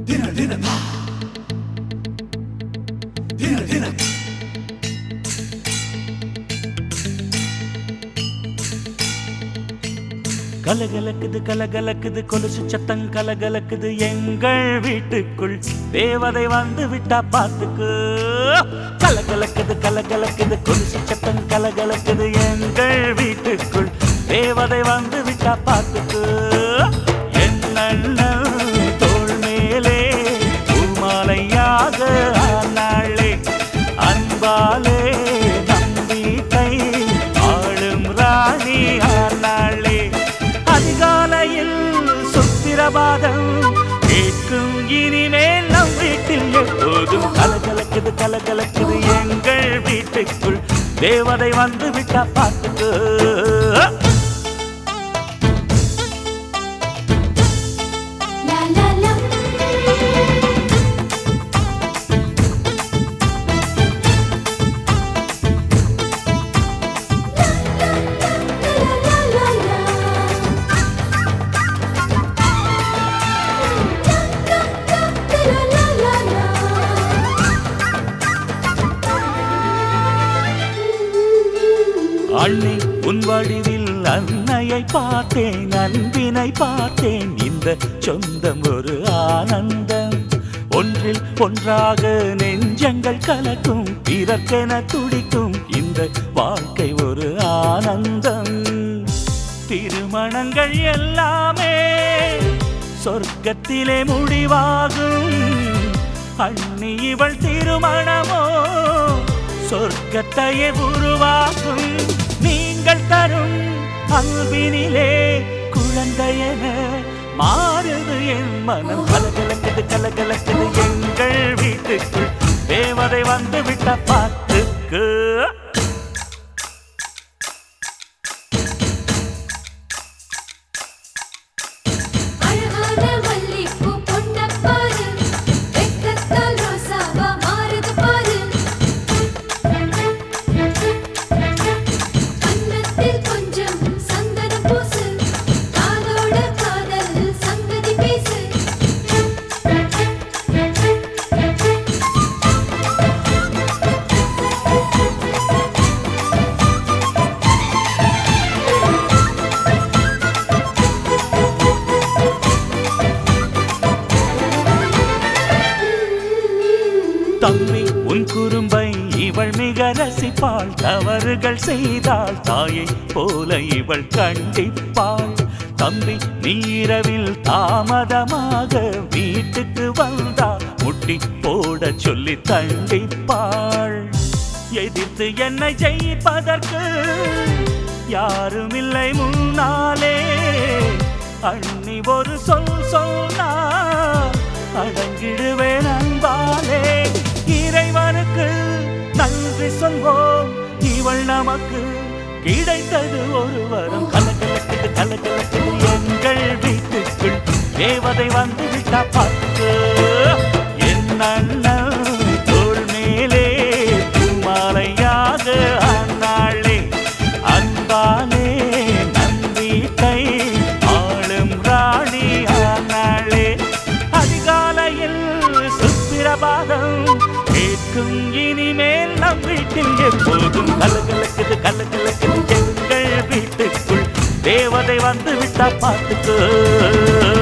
கலகலக்குது கலகலக்குது கொலுசு சத்தம் கலகலக்குது எங்கள் வீட்டுக்குள் தேவதை வந்து விட்டா பாத்துக்கு. கலகலக்குது கலகலக்குது கொலுசு சத்தம் கலகலக்குது எங்கள் வீட்டுக்குள் தேவதை வந்து விட்டா பாத்துக்கு. என்ன தோள் மேலே பூமாலையாக ஆனாளே அன்பாலே நம்பிக்கை ஆளும் ராணி ஆனாளே. அதிகாலையில் சுப்பிரபாதம் கேட்கும் இனிமேல் நம் வீட்டில் எப்போதும் கலகலக்குது கலகலக்குது எங்கள் வீட்டுக்குள் தேவதை வந்து விட்டா பாத்துக்கு. அண்ணே உன் வடிவில் அன்னையை பார்த்தேன் அன்பினை பார்த்தேன். இந்த சொந்தம் ஒரு ஆனந்தம் ஒன்றில் ஒன்றாக நெஞ்சங்கள் கலக்கும் பிறக்கென துடிக்கும் இந்த வாழ்க்கை ஒரு ஆனந்தம். திருமணங்கள் எல்லாமே சொர்க்கத்திலே முடிவாகும். அண்ணி இவள் திருமணமோ சொர்க்கத்தையே உருவாக்கும். நீங்கள் தரும் அன்பினிலே குழந்தையென மாறுது என் மனம். கலகலக்குது கலகலக்குது எங்கள் வீட்டுக்குள் தேவதை வந்து விட்ட பாத்துக்கு. தம்பி உன் குறும்பை இவள் மிக ரசிப்பாள். தவறுகள் செய்தால் தாயை போல இவள் கண்டிப்பாள். தம்பி நீரவில் தாமதமாக வீட்டுக்கு வந்தால் முட்டி போட சொல்லி தண்டிப்பாள். எதிர்த்து என்னை ஜெயிப்பதற்கு யாரும் இல்லை முன்னாலே. அண்ணி ஒரு சொன்னா அடங்கிடுவேன் அன்பாலே. இறைவனுக்கு நன்றி சொல்வோம் இவள் நமக்கு கிடைத்தது ஒரு வரம். கலகலக்குது கலகலக்குது எங்கள் வீட்டுக்குள் தேவதை வந்து விட்டா பாத்துக்கு. என் அண்ணன் தோள் மேலே பூமாலையாக ஆனாளே அன்பாலே நம்பிக்கை ஆளும் ராணி ஆனாளே. அதிகாலையில் சுப்பிரபாதம் கேட்கும் இனிமேல் நம் வீட்டில் எப்போதும் கலகலக்குது கலகலக்குது எங்கள் வீட்டுக்குள் தேவதை வந்து விட்டா பாத்துக்கு.